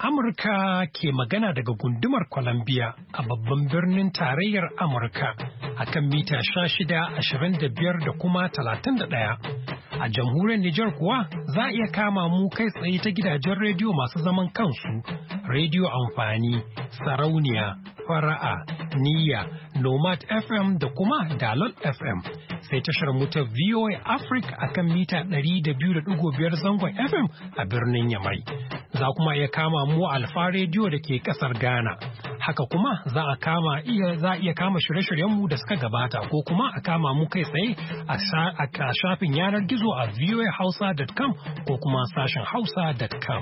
Amurka ke magana daga gundumar Columbia a babban birnin tarayyar Amurka akan mita 16, 25 da kuma 31. A jamhuriyar Nijar kuwa za a iya kama mu kai tsaye ta gidajen rediyo masu zaman kansu, rediyo amfani, sarauniya, fara'a, niyya, nomad FM da kuma dalol FM. Sai tashar mu ta VOA Africa akan mita 200.5 zangon FM a birnin Yamai. Za kuma iya kama mu Alfa rediyo da ke kasar Ghana. Haka kuma za a iya kama shirye-shiryenmu da suka gabata ko kuma a kama mu kai tsaye a shafin yanar gizo a voahausa.com ko kuma sashen hausa.com.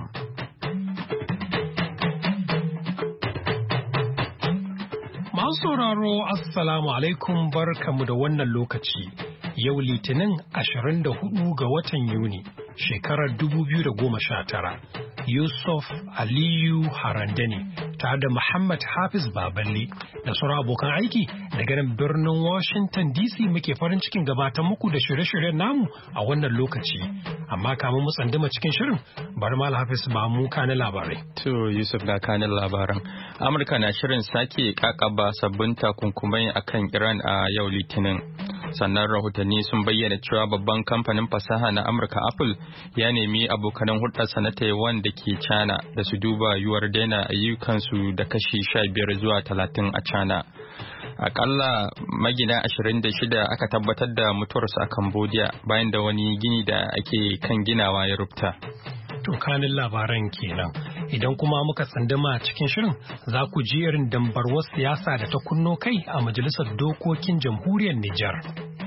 Masu sauraro Assalamu alaikum barkamu da wannan lokaci. Yau Litinin 24 ga watan Yuni, shekarar 2019. Yusuf Aliyu Harandani tare da Muhammad Hafiz Baballe da sauran abokan aiki daga nan birnin Washington DC muke farin cikin gabatar muku da shirye-shiryen namu a wannan lokaci. Amma kamun mu tsanduma cikin shirin, bari Mal Hafiz ba mu kanin labarai. To Yusuf ga kanin labaran. Amurka na shirin sake kakaba sabbin takunkumai akan Iran a yau Litinin. Sannan rahotanni sun bayyana cewa babban kamfanin fasaha na Amurka Apple ya nemi abokanan hulɗarsa na Taiwan da ke China da su duba yiwuwar daina ayyukansu da kashi 15 zuwa 30 a China. Akalla magina 26 aka tabbatar da mutuwarsu a Cambodia bayan da wani gini da ake kan ginawa ya rufta. Kanin labaran kenan. Idan kuma muka tsandama cikin shirin za ku ji irin dambarwar siyasa da ta kunno kai a majalisar dokokin jamhuriyar Nijar.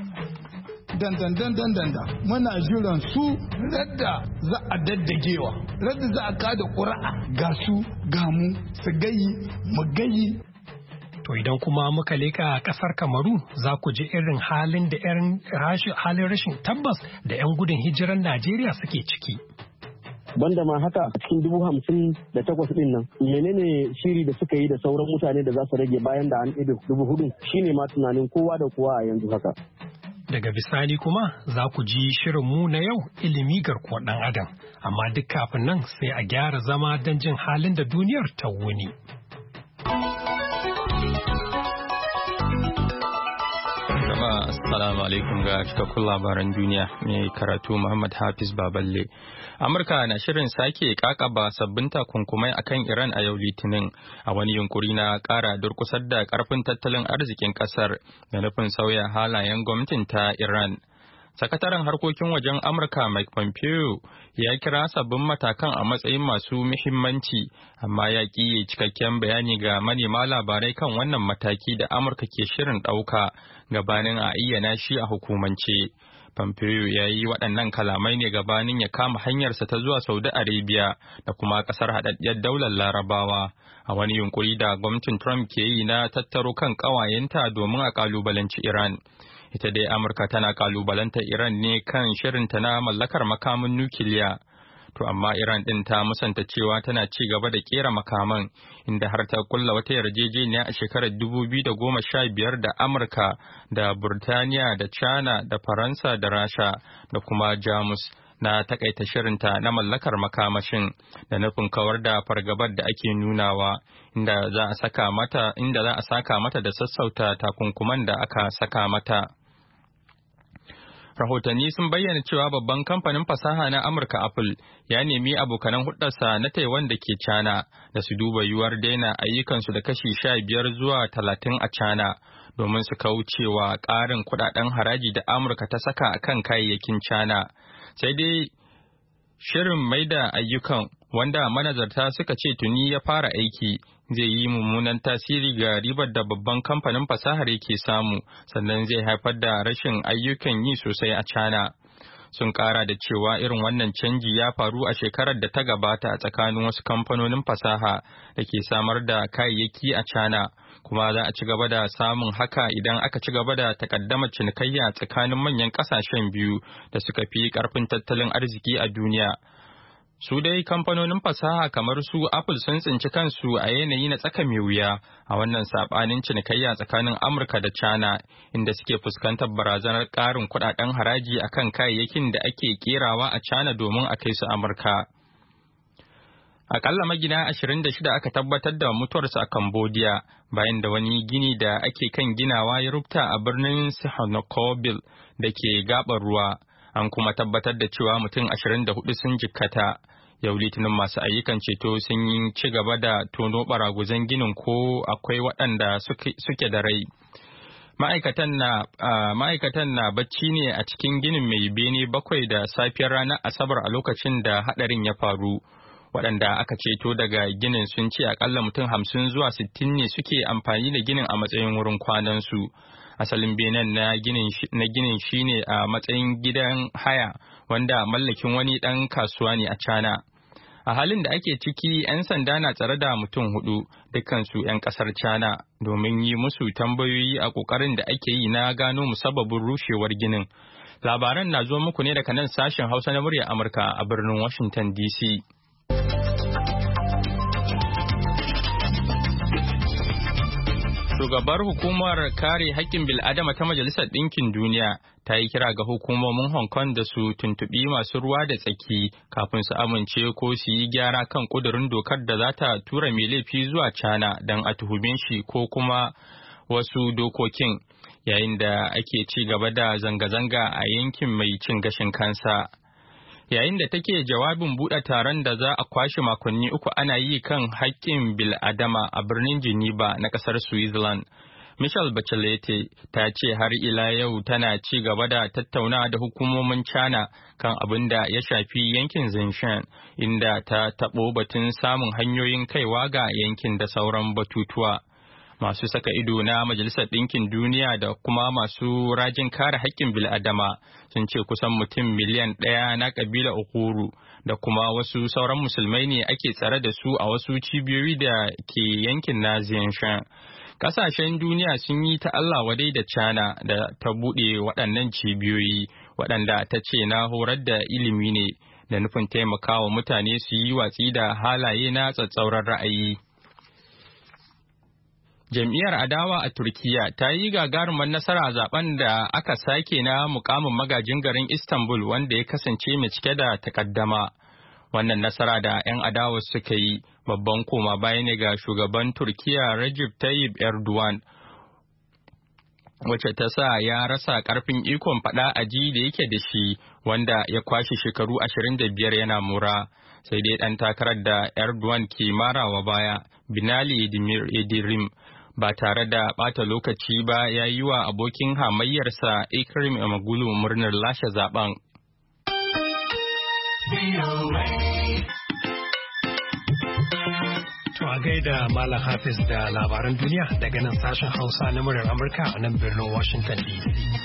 Danda muna jiran su radda za a daddagewa, radda za a kada ƙura'a ga su gamu su gayi mu gayi. To idan kuma muka leka ƙasar Kamaru za ku ji irin halin rashin tabbas da 'yan gudun hijiran Najeriya suke ciki. Banda ma haka a cikin 58,000 din nan menene shiri da suka yi da sauran mutane da za su rage bayan da an ɗibe 4,000 shine ma tunanin kowa da kowa a yanzu haka. Daga bisani kuma za ku ji shirinmu na yau ilimi garkuwar ɗan adam, amma duk kafin nan sai a gyara zama don jin halin da duniyar ta wuni. Assalamu alaikum ga cikakkun labaran duniya mai karatu Muhammad Hafiz Baballe. Amurka na shirin sake kakaba sabbin takunkumai akan Iran a yau Litinin a wani yunkuri na kara durkusar da karfin tattalin arzikin kasar da nufin sauya halayen gwamnatin ta Iran. Sakataren harkokin wajen Amurka Mike Pompeo ya kira sabbin matakan a matsayin masu muhimmanci, amma ya ƙi cikakken bayani ga manema labarai kan wannan mataki da Amurka ke shirin ɗauka gabanin a ayyana shi a hukumance. Pompeo ya yi waɗannan kalamai ne gabanin ya kama hanyarsa ta zuwa Saudi Arabia da kuma ƙasar haɗaɗɗiyar daular Larabawa a wani yunkuri da gwamnatin Trump ke yi na tattaro kan ƙawayenta domin a ƙalubalanci Iran. Ita dai Amurka tana kalubalantar Iran ne kan shirinta na mallakar makamin nukiliya. To amma Iran ɗin ta musanta cewa tana ci gaba da kera makaman, inda har ta kulla wata yarjejeniya a shekarar 2015 da Amurka da Burtaniya da China da Faransa da Rasha da kuma Jamus na takaita shirinta na mallakar makamashin da nufin kawar da fargabar da ake nunawa, inda za a saka mata da sassauta takunkuman da aka saka mata. Rahotanni sun bayyana cewa babban kamfanin fasaha na Amurka Apple ya nemi abokanan hulɗarsa na Taiwan da ke China da su duba yiwuwar daina ayyukansu da kashi 15 zuwa 30 a China domin su kaucewa ƙarin kuɗaɗen haraji da Amurka ta saka a kan kayayyakin China. Sai dai shirin maida ayyukan wanda manazarta suka ce tuni ya fara aiki zai yi mummunan tasiri ga ribar da babban kamfanin fasahar yake samu, sannan zai haifar da rashin ayyukan yi sosai a China. Sun kara da cewa irin wannan canji ya faru a shekarar da ta gabata a tsakanin wasu kamfanonin fasaha da ke samar da kayayyaki a China, kuma za a ci gaba da samun haka idan aka ci gaba da takaddamar cinikayya tsakanin manyan kasashen biyu da suka fi karfin tattalin arziki a duniya. Su dai kamfanonin fasaha kamar su Apple sun tsinci kansu a yanayi na tsaka mai wuya a wannan sabanin cinikayya tsakanin Amurka da China, inda suke fuskantar barazanar ƙarin kuɗaɗen haraji akan kayayyakin da ake kerawa a China domin a kai su Amurka. Akalla magina 26 aka tabbatar da mutuwarsu a Cambodia bayan da wani gini da ake kan ginawa ya rubta a birnin Sihanoukville da ke gabar ruwa. An kuma tabbatar da cewa mutum 24 sun jikkata. Yau Litinin masu ayyukan ceto sun yi ci gaba da tono baraguzan ginin ko akwai waɗanda suke da rai. Ma'aikatan na bacci ne a cikin ginin mai bene 7 da safiyar ranar Asabar a lokacin da haɗarin ya faru. Waɗanda aka ceto daga ginin sun ce akalla mutum 50 zuwa 60 ne suke amfani da ginin a matsayin wurin kwanansu. Asalin benen na ginin shine a matsayin gidan haya wanda mallakin wani ɗan kasuwa ne a China. A halin da ake ciki, 'yan sanda na tsare da mutum 4 dukkansu 'yan ƙasar China domin yi musu tambayoyi a ƙoƙarin da ake yi na gano musabbabin rushewar ginin. Labaran na zo muku ne daga nan sashen Hausa na muryar Amurka a birnin Washington DC. Shugabar hukumar kare haƙƙin bil'adama ta Majalisar Ɗinkin Duniya ta yi kira ga hukumomin Hong Kong da su tuntuɓi masu ruwa da tsaki kafin su amince ko su yi gyara kan ƙudurin dokar da za ta tura mai laifi zuwa China don a tuhume shi ko kuma wasu dokokin yayin da ake ci gaba da zanga-zanga a yankin mai cin gashin kansa. Yayin da take jawabin buɗe taron da za a kwashe makonni 3 ana yi kan haƙƙin bil'adama a birnin Geneva na ƙasar Switzerland, Michelle Bachelet ta ce har ila yau tana ci gaba da tattaunawa da hukumomin China kan abin da ya shafi yankin Xinjiang, inda ta taɓo batun samun hanyoyin kaiwa ga yankin da sauran batutuwa. Masu saka ido na Majalisar Ɗinkin Duniya da kuma masu rajin kare haƙƙin bil'adama sun ce kusan mutum miliyan 1 na ƙabilar Uyghur da kuma wasu sauran musulmai ne ake tsare da su a wasu cibiyoyi da ke yankin na Xinjiang. Ƙasashen duniya sun yi ta Allah wadai da China da ta buɗe waɗannan cibiyoyi waɗanda ta ce na horar da ilimi ne da nufin taimakawa mutane su yi watsi da halaye na tsatsauran ra'ayi. Jam'iyyar adawa a Turkiyya ta yi gagarumar nasara a zaben da aka sake na mukamin magajin garin Istanbul wanda ya kasance mai cike da takaddama. Wannan nasara da 'yan adawa suka yi babban koma baya ne ga shugaban Turkiyya Recep Tayyip Erdogan, wacce ta sa ya rasa karfin ikon faɗa aji da yake da shi wanda ya kwashe shekaru 25 yana mura. Sai dai ɗan takarar da Erdogan ke marawa baya, Binali Yildirim, ba tare da ɓata lokaci ba ya yi wa abokin hamayyarsa Ekrem İmamoğlu murnar lashe zaben. To a gaida Malam Hafiz da labaran duniya daga nan sashen Hausa na muryar Amurka a nan birnin Washington DC.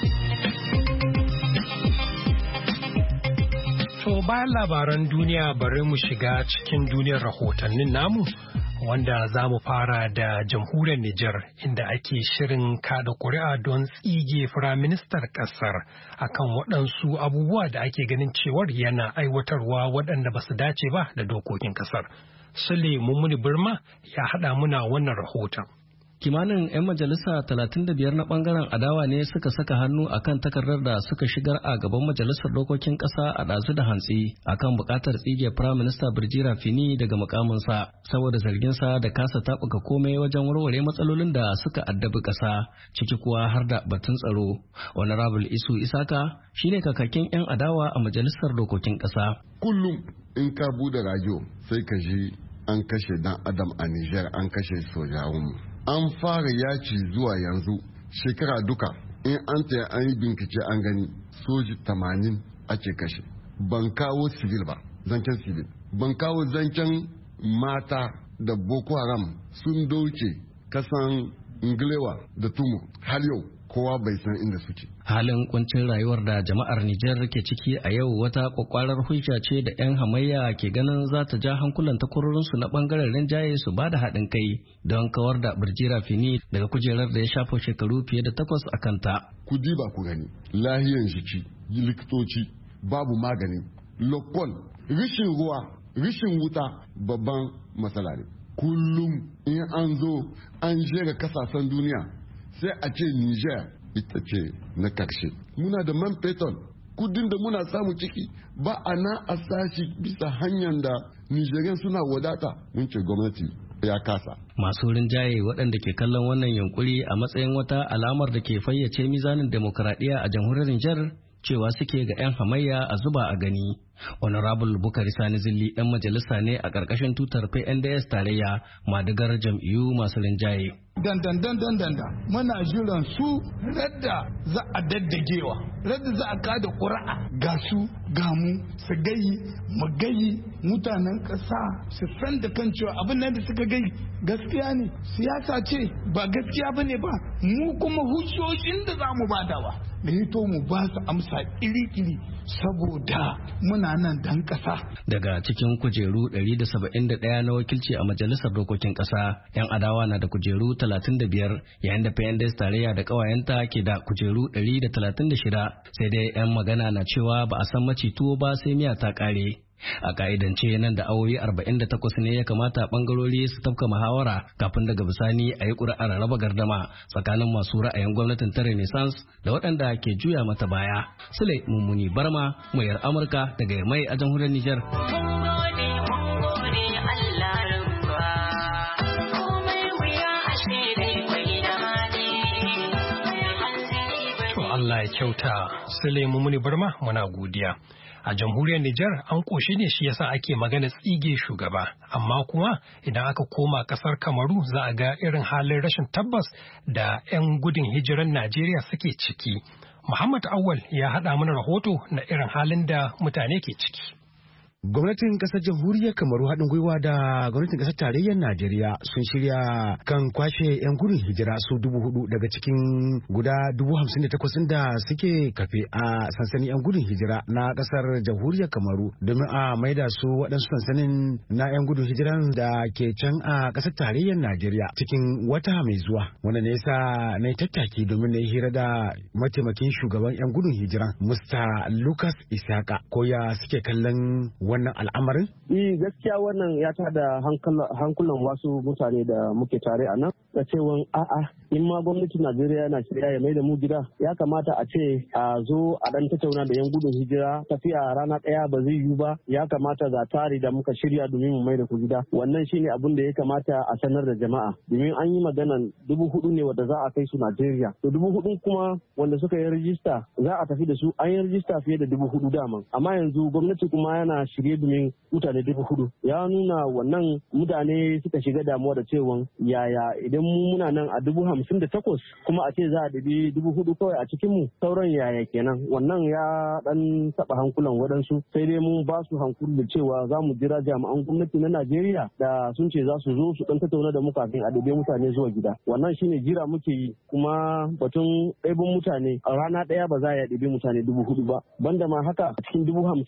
To bayan labaran duniya bari mu shiga cikin duniyar rahotannin namu. Wanda za mu fara da jamhuriyar Nijar inda ake shirin kada ƙuri'a don tsige firaministar ƙasar akan waɗansu abubuwa da ake ganin cewar yana aiwatarwa waɗanda ba su dace ba da dokokin ƙasar. Sule Mummuni Birma ya haɗa muna wannan rahoton. Kimanin 'yan majalisa 35 na bangaren adawa ne suka saka hannu akan takardar da suka shigar a gaban majalisar dokokin kasa a ɗazu da hantsi akan buƙatar tsige Prime Minister Birjira Fini daga mukaminsa saboda zarginsa da kasa taɓuka komai wajen warware matsalolin da suka addabi ƙasa ciki kuwa har da batun tsaro. Honorable Isu Isaka shine kakakin 'yan adawa a majalisar dokokin ƙasa. Kullum in ka bude rajo sai ka ji an kashe dan adam a Niger, an kashe sojawanmu. An fara yaki zuwa yanzu shekara duka in an taya an yi bincike an gani soji 80 ake kashe. Ban kawo civil ba, zancen civil. Ban kawo zancen mata da Boko Haram sun doke kasan Nglewa da Tumu har yau kowa bai san inda suke. Halin kuncin rayuwar da jama'ar Nijar ke ciki a yau wata kwakwarar hujja ce da 'yan hamayya ke ganin za ta ja hankulan takwarorinsu na bangaren rinjaye su ba da haɗin kai don kawar da Birjira Fini daga kujerar da ya shafa shekaru fiye da 8 a kanta. Ku diba ku gani lahiyan jiki, likitoci, babu magani, lokol, rishin ruwa, rishin wuta babban matsala ne. Kullum in an zo an jera kasashen duniya sai a ce Niger ita ce na karshe. Muna da man fetur kudin da muna samu ciki ba a na a sashi bisa hanyar da Nigerian suna wadata, mun ce gwamnati ya kasa. Masu rinjaye waɗanda ke kallon wannan yunkuri a matsayin wata alamar da ke fayyace mizanin demokuraɗiyya a jamhuriyar Nijar cewa suke ga 'yan hamayya a zuba a gani. Honorable Bukari Sani Zilli ɗan majalisa ne a ƙarƙashin tutar PNDS tarayya madigar jam'iyyu masu rinjaye. Dandan muna jiran su radda za a daddagewa, radda za a kada ƙura'a ga su ga mu su gayi mu gayi mutanen ƙasa su san da kan cewa abin nan da suka gayi gaskiya ne, siyasa ce ba gaskiya ba ne ba, mu kuma hujjojin da za mu badawa da hito mu ba su amsa iri-iri saboda muna nan dan ƙasa. Daga cikin kujeru 171 na wakilci a majalisar dokokin ƙasa, 'yan adawa na da kujeru 35 yayin da PNDS tarayya da ƙawayenta ke da kujeru 136, sai dai 'yan magana na cewa ba a san maci tuwo ba sai miya ta ƙare. A ka'idance nan da awoyi 48 ne ya kamata bangarori su tafka muhawara kafin daga bisani a yi ƙuri'ar raba gardama tsakanin masu ra'ayin gwamnatin ta Renaissance da waɗanda ke juya mata baya. Sule Mummuni Barma, muryar Amurka daga Yamai a jamhuriyar Nijar. Allah ya kyauta. Sule Mummuni Barma, muna godiya. A jamhuriyar Nijar an ƙoshi ne shi yasa ake magana tsige shugaba, amma kuma idan aka koma ƙasar Kamaru za a ga irin halin rashin tabbas da 'yan gudun hijiran Najeriya suke ciki. Muhammad Awal ya haɗa mana rahoto na irin halin da mutane ke ciki. Gwamnatin kasar jamhuriyar Kamaru haɗin gwiwa da gwamnatin kasar tarayyar Najeriya sun shirya kan kwashe 'yan gudun hijira su 4,000 daga cikin guda 58,000 da suke kafe a sansanin 'yan gudun hijira na kasar jamhuriyar Kamaru domin a maida su waɗansu sansanin na 'yan gudun hijiran da ke can a kasar tarayyar Najeriya cikin wata mai zuwa. Wanda ne yasa na yi tattaki domin na yi hira da mataimakin shugaban 'yan gudun hijiran Mr. Lucas Isaka ko ya suke kallon wannan al'amarin? Gaskiya wannan ya tada hankulan wasu mutane da muke tare a nan da cewa a'a in ma gwamnatin Najeriya yana shirya ya mai da mu gida ya kamata a ce a zo a dan tattauna da yan gudun hijira tafiya rana ɗaya ba zai yiwu ba, ya kamata ga tare da muka shirya domin mu mai da ku gida. Wannan shine abin da ya kamata a sanar da jama'a domin an yi maganan 4,000 ne wanda za a kai su Najeriya. To 4,000 kuma wanda suka yi rijista za a tafi da su, an yi rijista fiye da 4,000 daman, amma yanzu gwamnati kuma yana shirye domin mutane 4,000. Ya nuna wannan mutane suka shiga damuwa da cewa yaya idan mu muna nan a 58,000 kuma a ce za a ɗabi 4,000 kawai a cikin mu, sauran yaya kenan. Wannan ya dan taɓa hankulan waɗansu, sai dai mun ba su hankuli da cewa za mu jira jami'an gwamnati na Najeriya da sun ce za su zo su dan tattauna da mu kafin a ɗabe mutane zuwa gida. Wannan shine jira muke yi, kuma batun ɗaibin mutane a rana ɗaya ba za a ɗabi mutane 4,000 ba. Banda ma haka a cikin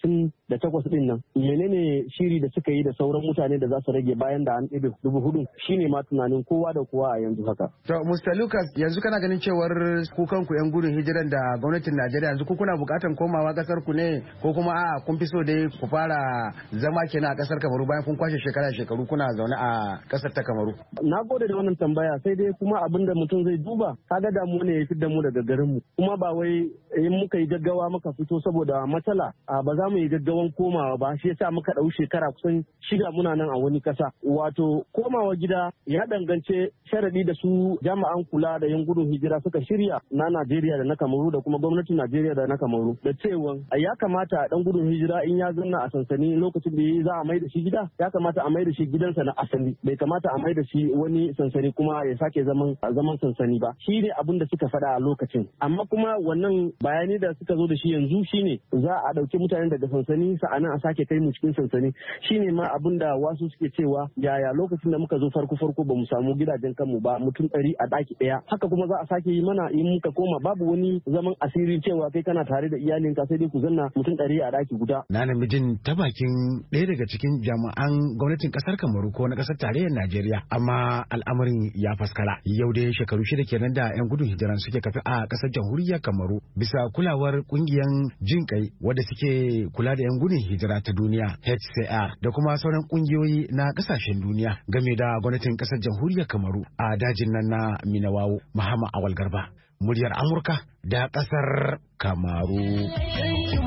58,000 ɗin nan menene shiri da suka yi da sauran mutane da za su rage bayan da an ɗebe 4,000 shine ma tunanin kowa da kowa a yanzu haka. To Mr. Lucas, yanzu kana ganin cewar ku kanku 'yan gudun hijiran da gwamnatin Najeriya yanzu ku kuna bukatan komawa kasar ku ne ko kuma a kun fi so dai ku fara zama kenan a kasar Kamaru bayan kun kwashe shekaru kuna zaune a kasar ta Kamaru? Na gode da wannan tambaya, sai dai kuma abin da mutum zai duba kaga damu ne ya fi da mu daga garin mu, kuma ba wai in muka yi gaggawa muka fito saboda matsala ba za mu yi gaggawan komawa ba, shi yasa muka ɗau shekara kusan 6 muna nan a wani kasa. Wato komawa gida ya dangance sharadi da su jami'an kula da yan gudun hijira suka shirya na Najeriya da na Kamaru da kuma gwamnatin Najeriya da na Kamaru da cewa ya kamata dan gudun hijira in ya zanna a sansani lokacin da za a mai da shi gida, ya kamata a mai da shi gidansa na asali, bai kamata a mai da shi wani sansani kuma ya sake zaman sansani ba. Shi ne abin da suka faɗa a lokacin, amma kuma wannan bayani da suka zo da shi yanzu shine za a ɗauki mutane daga sansani sa'anan a sake kai mu cikin sansani. Shine ma abin da wasu suke cewa yaya lokacin da muka zo farko ba mu samu gidajen kanmu ba, mutum 100 a ɗaki ɗaya, haka kuma za a sake yi mana in muka koma, babu wani zaman asiri cewa kai kana tare da iyalinka sai dai ku zanna mutum 100 a ɗaki guda. Na namijin ta bakin ɗaya daga cikin jami'an gwamnatin ƙasar Kamaru ko na ƙasar tarayyar Najeriya, amma al'amarin ya faskara. Yau dai shekaru 6 kenan da 'yan gudun hijiran suke kafi a ƙasar jamhuriyar Kamaru bisa kulawar ƙungiyar jin kai wadda suke kula da 'yan gudun hijira ta duniya HCR da kuma sauran ƙungiyoyi na ƙasashen duniya game da gwamnatin ƙasar jamhuriyar Kamaru a dajin nan na Minawawo. Muhammad Awal Garba, muryar Amurka da ƙasar Kamaru.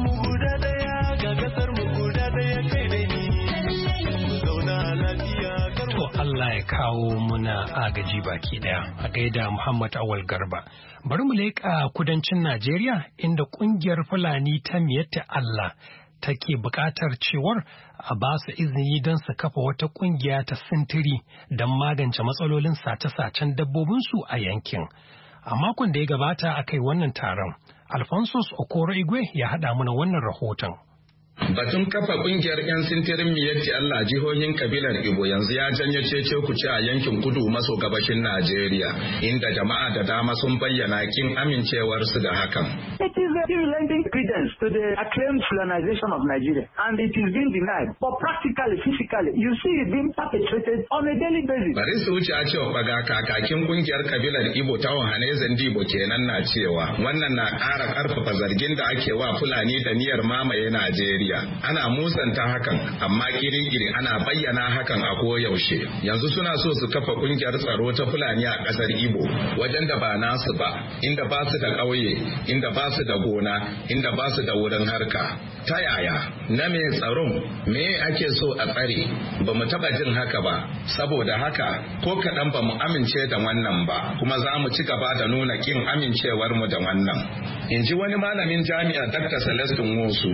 ya kawo muna agaji baki daya a gaida Muhammad Awal Garba. Bari mu leƙa kudancin Najeriya inda ƙungiyar Fulani ta Miyatta Allah take buƙatar cewar a ba su izini don su kafa wata ƙungiya ta sintiri don magance matsalolin sace-sacen dabbobinsu a yankin. A makon da ya gabata a kai wannan taron, Alphonsus Okoro Igwe ya haɗa mana wannan rahoton. Batun kafa kungiyar 'yan sintirin miyatti Allah jihohin kabilar Igbo yanzu ya janyo cece kuce a yankin kudu maso gabashin Najeriya, inda jama'a da dama sun bayyana kin amincewarsu da hakan. It is lending credence to the acclaimed Fulanization of Nigeria, and it is being denied. But practically, physically, you see it being perpetrated on a daily basis. Bari su wuce a cewa baga kakakin kungiyar kabilar Igbo ta Ohanezen Dibo kenan na cewa wannan na ƙara ƙarfafa zargin da ake wa Fulani da niyyar mamaye Najeriya. Ana musanta hakan, amma kiri-kiri ana bayyana hakan a koyaushe. Yanzu suna so su kafa kungiyar tsaro ta Fulani a ƙasar Igbo, wajen da ba nasu ba, inda ba su da ƙauye, inda ba su da gona, inda ba su da wurin harka. Ta yaya? Na me tsaron? Me ake so a tsare? Ba mu taɓa jin haka ba, saboda haka ko kaɗan ba mu amince da wannan ba, kuma za mu ci gaba da nuna kin amincewar mu da wannan. In ji wani malamin jami'a Dr. Celestin Wosu.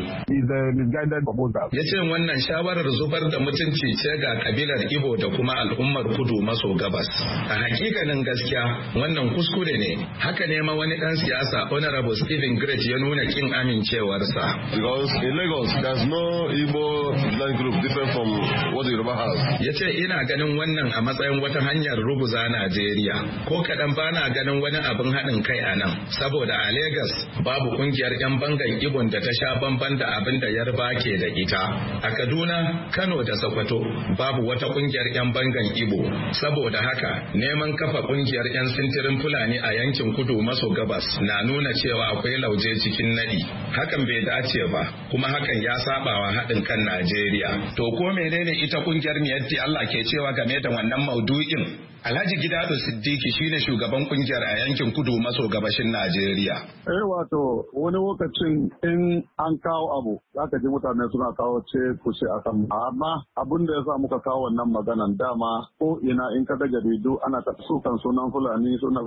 Ya ce wannan shawarar zubar da mutunci ce ga kabilar Igbo da kuma al'ummar kudu maso gabas. A hakikanin gaskiya wannan kuskure ne. Haka ne ma wani dan siyasa Honorable Stephen Great ya nuna kin amincewarsa. Because in Lagos there's no Igbo land group different from what Yoruba has. Ya ce ina ganin wannan a matsayin wata hanyar ruguza Najeriya. Ko kaɗan bana ganin wani abin haɗin kai a nan. Saboda a Lagos babu kungiyar 'yan bangan Igbo da ta sha bamban da abin da Yarba ke da ita. A Kaduna, Kano da Sokoto babu wata kungiyar 'yan bangan Igbo. Saboda haka neman kafa kungiyar 'yan sintirin Fulani a yankin kudu maso gabas na nuna cewa akwai lauje cikin nadi. Hakan bai dace ba, kuma hakan ya sabawa haɗin kan Najeriya. To ko menene ita kungiyar Miyatti Allah ke cewa game da wannan maudu'in? Alhaji Gidado Siddiki shine shugaban kungiyar a yankin kudu maso gabashin Najeriya. Wato wani lokacin in an kawo abu zaka ji mutane suna kawo ce kuce akan, amma abin da yasa muka kawo wannan maganan dama ko ina in ka ga jaridu ana ta sukan sunan Fulani sun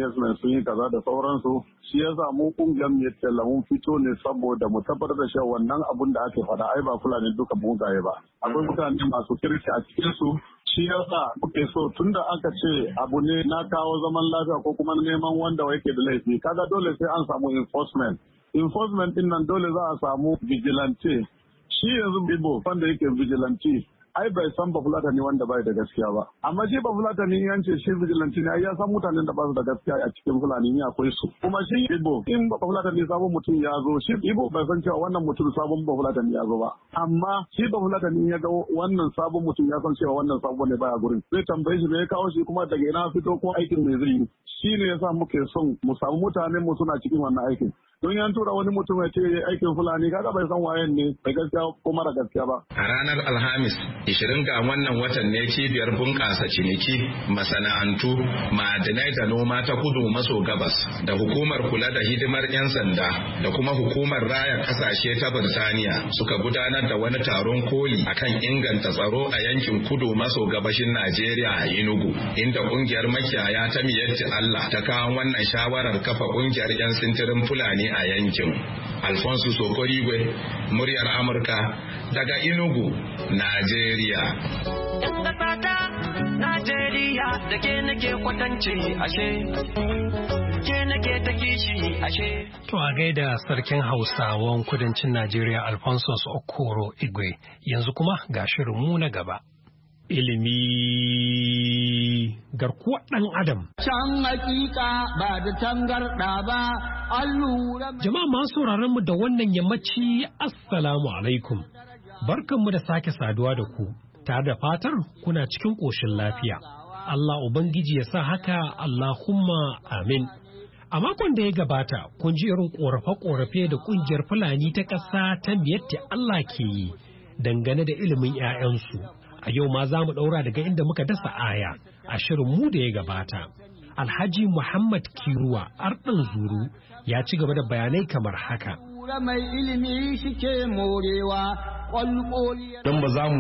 yi kaza da sauransu. Shi yasa mu kungiyar mu yace mun fito ne saboda mu tabbatar da cewa wannan abin da ake faɗa ai ba Fulani duka mugaye ba. Akwai mutane masu kirki a cikin su. Shi yasa muke so tunda aka ce abu ne na kawo zaman lafiya ko kuma neman wanda yake da laifi, kaga dole sai an samu enforcement din nan dole za a samu vigilante. Shi yanzu Igbo wanda yake vigilante ai bai san Bafulatani wanda bai da gaskiya ba, amma shi Bafulatani yan ce shi vigilante ne ai ya san mutanen da ba su da gaskiya a cikin Fulani ne akwai su. Kuma shi Igbo in Bafulatani sabon mutum ya zo, shi Igbo bai san cewa wannan mutum sabon Bafulatani ya zo ba, amma shi Bafulatani ya ga wannan sabon mutum ya san cewa wannan sabon ne baya gurin, zai tambaye shi me ya kawo shi kuma daga ina fito ko aikin me zai yi. Shi ne yasa muke son mu samu mutanen mu suna cikin wannan aikin. Don yan tura wani mutum ya ce aikin Fulani kaga bai san wayen ne bai gaskiya ko mara gaskiya ba. A ranar Alhamis 20 ga wannan watan ne cibiyar bunƙasa ciniki, masana'antu, ma'adinai da noma ta kudu maso gabas da hukumar kula da hidimar 'yan sanda da kuma hukumar raya kasashe ta Birtaniya suka gudanar da wani taron koli akan inganta tsaro a yankin kudu maso gabashin Najeriya a Enugu, inda kungiyar makiyaya ta Miyatti Allah ta kawo wannan shawarar kafa kungiyar 'yan sintirin Fulani a yankin. Alphonsus Okorigwe, muryar Amurka daga Enugu, Najeriya. Najeriya da ke nake kwatance ashe, ke nake ta kishi ashe. To a gaida sarkin Hausawan kudancin Najeriya Alphonsus Okoro Igwe, yanzu kuma ga shirinmu na gaba. Ilimi garkuwar ɗan Adam. Can hakika ba da tangarɗa ba, allura. Jama'a masu sauraron mu da wannan yammaci, Assalamu alaikum. Barkanmu da sake saduwa da ku, tare da fatar kuna cikin ƙoshin lafiya. Allah Ubangiji ya sa haka, Allahumma amin. A makon da ya gabata, kun ji irin ƙorafe-ƙorafe da ƙungiyar Fulani ta ƙasa ta Miyatti Allah ke yi dangane da ilimin 'ya'yansu. A yau ma za mu ɗaura daga inda muka dasa aya a shirin mu da ya gabata. Alhaji Muhammad Kiruwa Arɗin Zuru ya ci gaba da bayanai kamar haka. Mai ilimi shi ke morewa, don ba za mu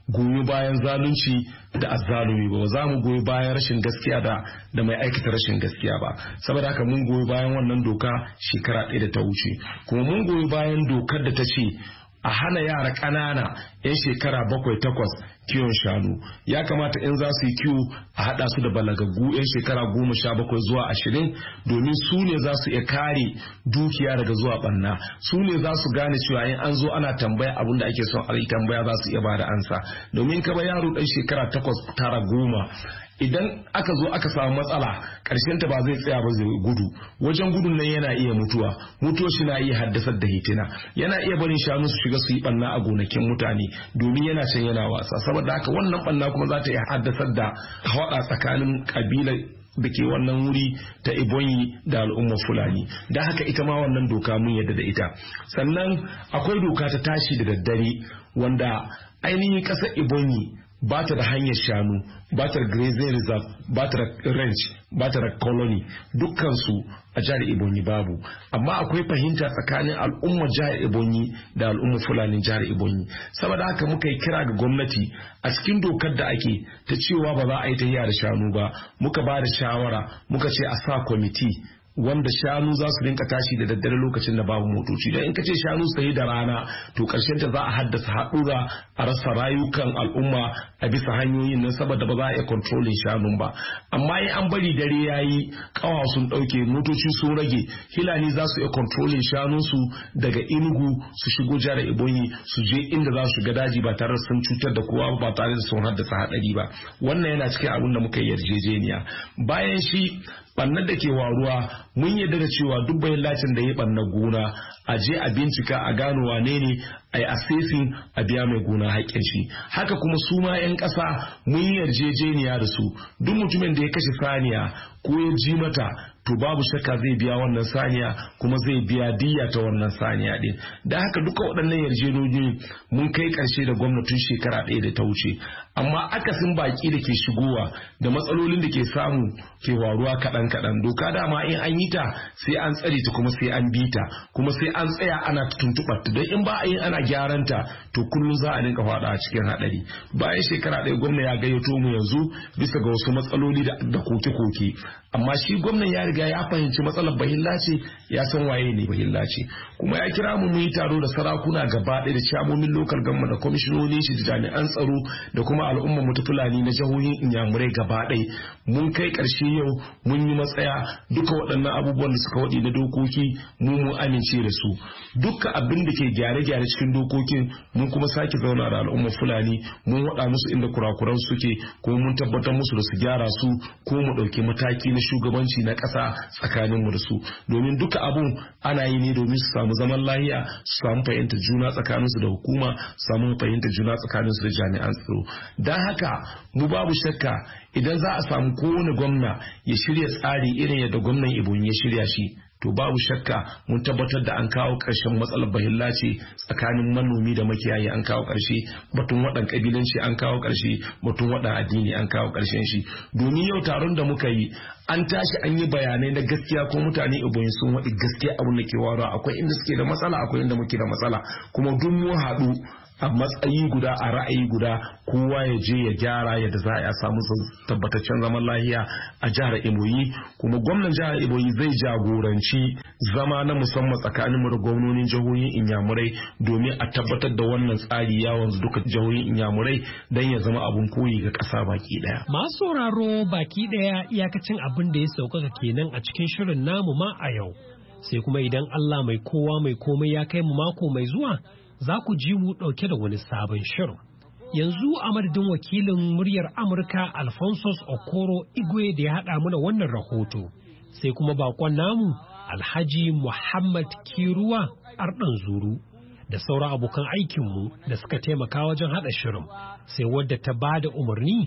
goyi bayan zalunci da azzalumi ba za mu goyi bayan rashin gaskiya da mai aikata rashin gaskiya ba. Saboda haka mun goyi bayan wannan doka shekara 1 da ta wuce, kuma mun goyi bayan dokar da ta ce a hana yara ƙanana 'yan shekara 7-8 kiwon shanu. Ya kamata in za su yi kiwo a haɗa su da balagaggu 'yan shekara 17 zuwa 20, domin su ne za su iya kare dukiya daga zuwa ɓanna. Su ne za su gane cewa in an zo ana tambaya abin da ake son a yi tambaya za su iya ba da ansa. Domin ka ba yaro ɗan shekara 8, 9, 10 idan aka zo aka samu matsala karshen ta ba zai tsaya ba, zai gudu. Wajen gudun nan yana iya mutuwa shi na iya haddasar da hitina, yana iya barin shanu su shiga su yi banna a gonakin mutane domin yana can yana wasa. Saboda haka wannan banna kuma za ta iya haddasar da haɗa tsakanin kabila da ke wannan wuri ta Ebonyi da al'ummar Fulani. Da haka ita ma wannan doka mun yadda da ita. Sannan akwai doka ta tashi da daddare wanda ainihin ƙasar Ebonyi ba ta da hanyar shanu, ba ta da grazing reserve, ba ta da ranch, ba ta da colony, dukkansu a jihar Ebonyi babu. Amma akwai fahimta tsakanin al'ummar jihar Ebonyi da al'ummar Fulani jihar Ebonyi. Saboda haka muka yi kira ga gwamnati a cikin dokar da ake ta cewa ba za a yi tahiya da shanu ba, muka ba da shawara muka ce a sa kwamiti wanda shanu za su rinka tashi da daddare lokacin da babu motoci. Don in ka ce shanu su yi da rana to karshen ta za a haddasa haɗura a rasa rayukan al'umma a bisa hanyoyin nan, saboda ba za a iya kontrolin shanun ba. Amma in an bari dare yayi kawa sun ɗauke, motoci sun rage, Hilani za su iya kontrolin shanunsu daga Enugu su shigo jihar Ebonyi su je inda za su shiga daji ba tare da sun cutar da kowa ba tare da sun haddasa haɗari ba. Wannan yana cikin abin da muka yarjejeniya. Bayan shi bannan da ke waruwa mun yarda da cewa duk bayan lacin da ya banna gona a je a bincika a gano wane ne a yi assessing a biya mai gona haƙƙin shi. Haka kuma su ma 'yan ƙasa mun yarjejeniya da su, duk mutumin da ya kashe saniya ko ya ji mata to babu shakka zai biya wannan saniya kuma zai biya diyya ta wannan saniya din. Da haka duka waɗannan yarjejeniyoyi mun kai ƙarshe da gwamnatin shekara 1 da ta wuce. Amma akasin baki da ke shigowa da matsalolin da ke samu ke waruwa kaɗan doka dama in an yi ta sai an tsare ta kuma sai an bi ta kuma sai an tsaya ana tuntuɓar ta, don in ba a yin ana gyaran ta to kullum za a rinka faɗa a cikin haɗari. Bayan shekara 1 gwamna ya gayyato mu yanzu bisa ga wasu matsaloli da koke-koke, amma shi gwamnan ya riga ya fahimci matsalar bahilla ce, ya san waye ne bahilla ce, kuma ya kira mu yi taro da sarakuna gaba ɗaya da shamomin lokal gamma da kwamishinoni shi da jami'an tsaro da kuma al'ummar mu ta Fulani na jihohin Inyamurai gaba ɗaya. Mun kai ƙarshe yau mun yi matsaya duka waɗannan abubuwan da suka waɗi na dokoki mun amince da su. Dukkan abin da ke gyare-gyare cikin dokokin mun kuma sake zauna da al'ummar Fulani mun waɗa musu inda kurakuran suke kuma mun tabbatar musu da su gyara su ko mu ɗauki mataki na shugabanci na ƙasa tsakanin mu da su, domin duka abun ana yi ne domin su samu zaman lahiya, su samu fahimtar juna tsakanin su da hukuma, su samu fahimtar juna tsakanin su da jami'an tsaro. Dan haka mu babu shakka idan za a samu kowane gwamna ya shirya tsari irin yadda gwamnan Ebonyi ya shirya shi, to babu shakka mun tabbatar da an kawo ƙarshen matsalar bahilla ce tsakanin manomi da makiyayi, an kawo ƙarshe batun waɗan ƙabilanci, an kawo ƙarshe batun waɗan addini, an kawo ƙarshen shi. Domin yau taron da muka yi an tashi an yi bayanai na gaskiya ko mutane Ebonyi sun waɗi gaskiya abin da ke waruwa, akwai inda suke da matsala akwai inda muke da matsala, kuma duk mu haɗu a matsayi guda a ra'ayi guda kowa ya je ya gyara yadda za a samu tabbataccen zaman lahiya a jihar Ebonyi. Kuma gwamnan jihar Ebonyi zai jagoranci zama na musamman tsakanin mu da gwamnonin jihohin Inyamurai domin a tabbatar da wannan tsari ya wanzu duka jihohin Inyamurai don ya zama abun koyi ga ƙasa baki daya. Masu sauraro baki daya iyakacin abin da ya sauƙaƙa kenan a cikin shirin namu ma a yau. Sai kuma idan Allah mai kowa mai komai ya kai mu mako mai zuwa za ku ji mu ɗauke da wani sabon shirin. Yanzu a madadin wakilin muryar Amurka Alphonsus Okoro Igwe da ya haɗa mana wannan rahoto, sai kuma bakon namu Alhaji Muhammad Kiruwa Arɗan Zuru da sauran abokan aikinmu da suka taimaka wajen haɗa shirin, sai wadda ta ba da umarni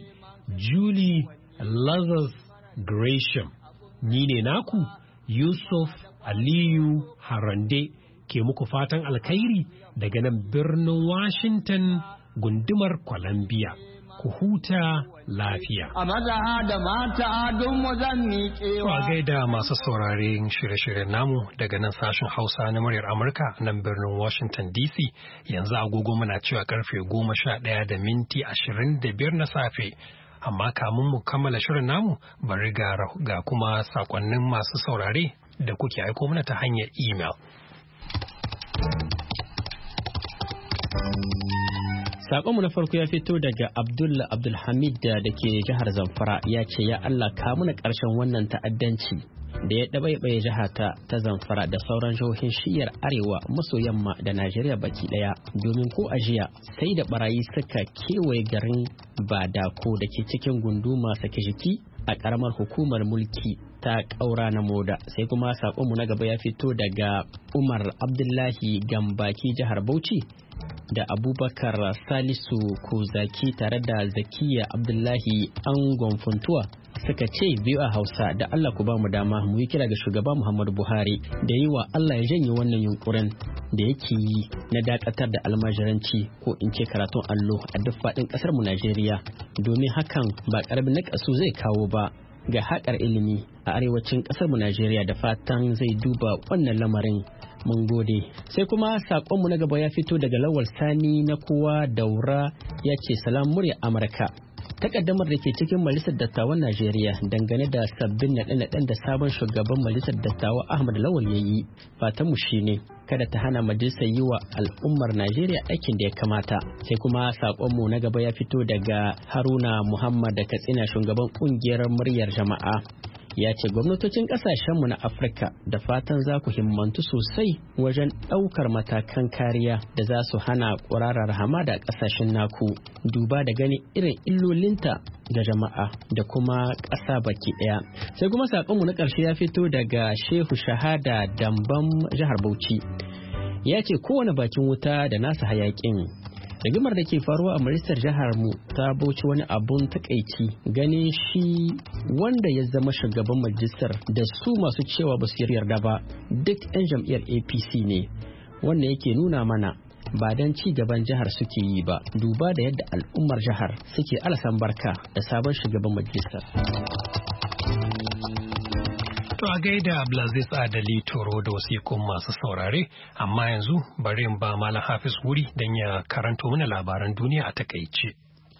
Julie Lazarus Gresham. Ni ne naku Yusuf Aliyu Harande ke muku fatan alkhairi daga nan birnin Washington gundumar Columbia. ku huta lafiya. A maza da mata don zan miƙewa. To a gaida masu sauraren shirye-shiryen namu daga nan sashen Hausa na muryar Amurka nan birnin Washington DC yanzu agogo muna cewa karfe 11:25 na safe. Amma kamun mu kammala shirin namu bari ga kuma sakonnin masu saurare da kuke aiko mana ta hanyar email. Sakonmu na farko ya fito daga Abdulhamid da ke jihar Zamfara ya ce ya Allah ka muna ƙarshen wannan ta'addanci da ya ɗabaiɓaye jihata ta Zamfara da sauran jihohin shiyar arewa maso yamma da Najeriya baki ɗaya domin ko ajiya sai da barayi suka kewaye garin Badako da ke cikin gunduma sake jiki a ƙaramar hukumar mulki ta ƙaura na Moda. Sai kuma sakonmu na gaba ya fito daga Umar Abdullahi Gambaki jihar Bauchi da Abubakar Salisu Kozaki tare da Zakiya Abdullahi Angon Funtuwa suka ce biyu a Hausa da Allah ku ba mu dama mu yi kira ga shugaba Muhammadu Buhari da yi wa Allah ya janye wannan yunkurin da yake yi na dakatar da almajiranci ko in ce karatun allo a duk faɗin ƙasar mu Najeriya domin hakan ba ƙaramin nakasu zai kawo ba ga haƙar ilimi a arewacin ƙasar mu Najeriya da fatan zai duba wannan lamarin. Mun gode. Sai kuma saƙonmu na gaba ya fito daga Lawal Sani na kowa Daura ya ce salam murya Amurka. Takaddamar da ke cikin Majalisar Dattawan Najeriya dangane da sabbin naɗe-naɗen da sabon shugaban Majalisar Dattawa Ahmad Lawal ya yi fatanmu shine kada ta hana majalisar yi wa al'ummar Najeriya aikin da ya kamata. Sai kuma saƙonmu na gaba ya fito daga Haruna Muhammad da Katsina shugaban ƙungiyar muryar jama'a. Ya ce gwamnatocin kasashenmu na Afirka da fatan za ku himmantu sosai wajen ɗaukar matakan kariya da za su hana ƙwararar hamada a ƙasashen naku duba da gani irin illolinta ga jama'a da kuma ƙasa baki ɗaya. Sai kuma saƙonmu na ƙarshe ya fito daga Shehu Shahada Dambam jihar Bauchi. Ya ce kowane bakin wuta da nasa hayaƙin. Rigimar da ke faruwa a majalisar jihar mu ta Bauchi wani abun takaici ganin shi wanda ya zama shugaban majalisar da su masu cewa ba su yarda ba duk 'yan jam'iyyar APC ne. Wannan yake nuna mana ba don ci gaban jihar suke yi ba duba da yadda al'ummar jihar suke alasan barka da sabon shugaban majalisar. To a gaida Abdulaziz Adali Toro da wasikun masu saurare, amma yanzu bari in ba Malam Hafiz wuri don ya karanto mana labaran duniya a takaice.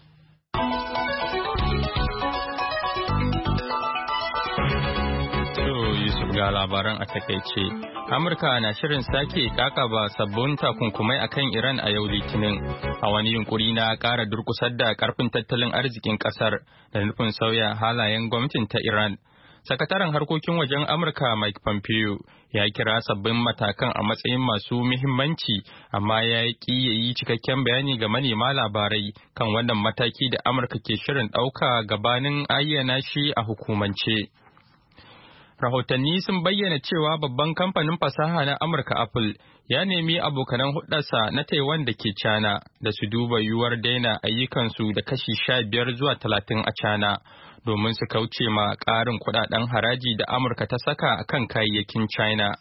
Yusuf ga labaran a takaice. Amurka na shirin sake kakaba sabbin takunkumai akan Iran a yau Litinin a wani yunkuri na ƙara durkusar da karfin tattalin arzikin ƙasar da nufin sauya halayen gwamnatin ta Iran. Sakataren harkokin wajen Amurka Mike Pompeo ya kira sabbin matakan a matsayin masu muhimmanci, amma ya ƙi ya yi cikakken bayani ga manema labarai kan wannan mataki da Amurka ke shirin ɗauka gabanin ayyana shi a hukumance. Rahotanni sun bayyana cewa babban kamfanin fasaha na Amurka Apple ya nemi abokanan hudarsa na Taiwan da ke China da su duba yiwuwar daina ayyukansu da kashi 15 zuwa 30 a China domin su kauce ma ƙarin kudaden haraji da Amurka ta saka a kan kayayyakin China.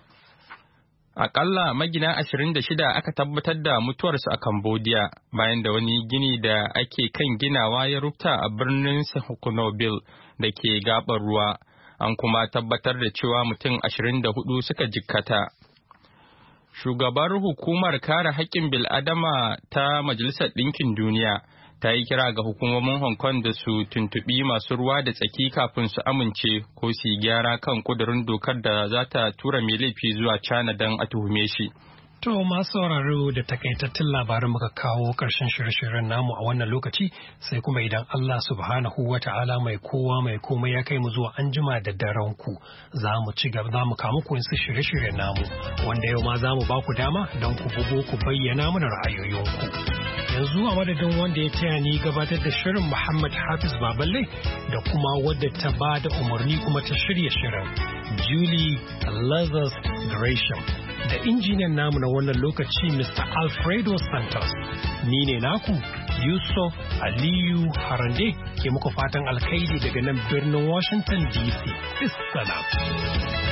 Aƙalla magina 26 aka tabbatar da mutuwarsu a Cambodia bayan da wani gini da ake kan ginawa ya rufta a birnin Sihanoukville da ke gabar ruwa. An kuma tabbatar da cewa mutum 24 suka jikkata. Shugabar hukumar kare haƙƙin bil'adama ta Majalisar Ɗinkin Duniya ta yi kira ga hukumomin Hong Kong da su tuntuɓi masu ruwa da tsaki kafin su amince ko su yi gyara kan ƙudurin dokar da za ta tura mai laifi zuwa China don a tuhume shi. To masu sauraro da takaitattun labarin muka kawo ƙarshen shirye-shiryen namu a wannan lokaci sai kuma idan Allah subhanahu wa ta'ala mai kowa mai komai ya kai mu zuwa anjima da daren ku za mu ci gaba za mu kawo muku wasu shirye-shiryen namu wanda yau ma za mu ba ku dama don ku bugo ku bayyana mana ra'ayoyinku. Yanzu a madadin wanda ya taya ni gabatar da shirin Muhammad Hafiz Baballe da kuma wadda ta ba da umarni kuma ta shirya shirin Julie Lazarus Gresham. Da injiniyan namu na wannan lokaci Mr. Alfredo Santos. Ni ne naku Yusuf Aliyu Harande ke muku fatan alkhairi daga nan birnin Washington DC. Issalam.